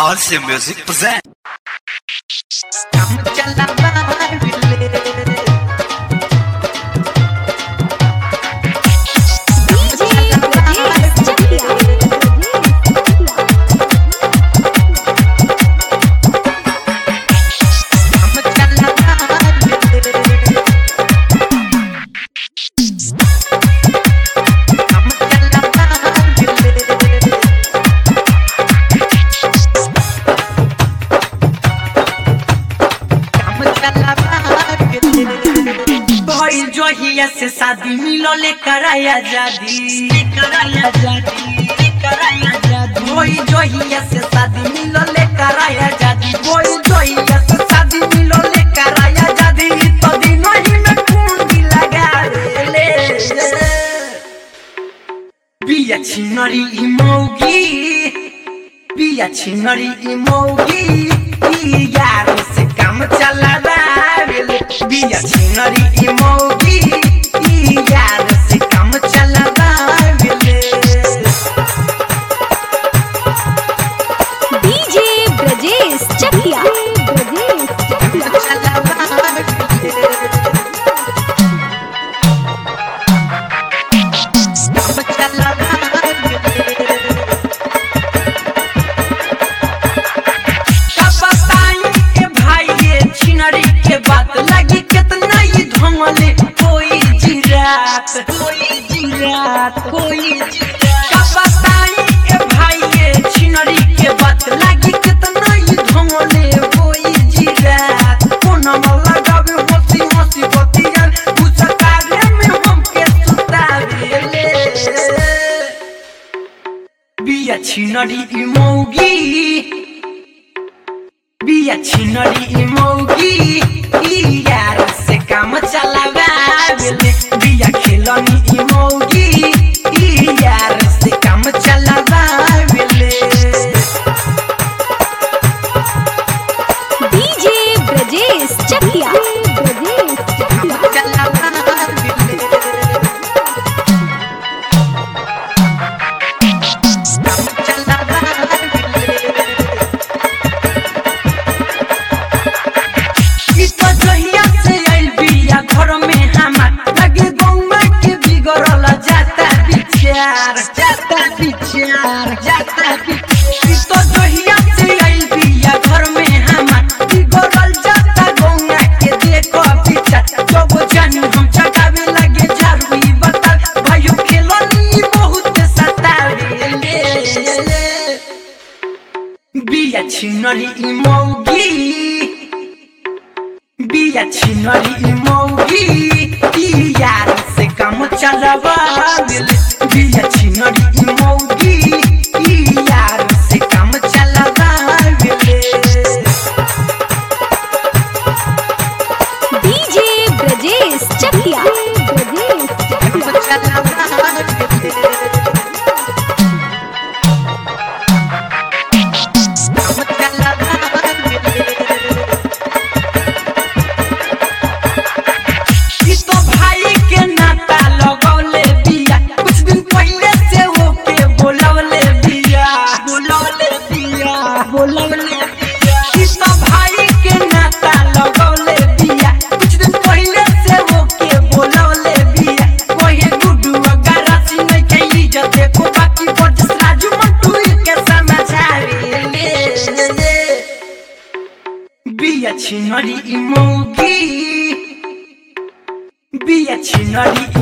RC Music present. से शादी मिलो ले कराया जादी कोई जोहिया से शादी मिलो ले कराया जादी कोई जोहिया से शादी मिलो ले कराया जादी तो दिनों ही में कुंडी लगा ले बिया छिनरी इमोगी यार से काम चला दावेले बिया छिनरी इमोगी यार से काम चला दावेले डीजे ब्रजेश चकिया कोई का बताई ए भाई ये छिनरी के बात लगी कितना ही धोले कोई जिरात कोना लगावे होसी होसी बतिया पूछा कार्य में हमके सुतावेले बिया छिनरी इमोगी यार से काम चलावेले बिया खिलनी इमोगी यार से काम चलावेले डीजे ब्रजेश चकिया छिनरी इमोगी यार से काम चलावेले बिया छिनरी इमोगी यार से काम चलावेले डीजे ब्रजेश चकिया बिया छिनरी इमोगी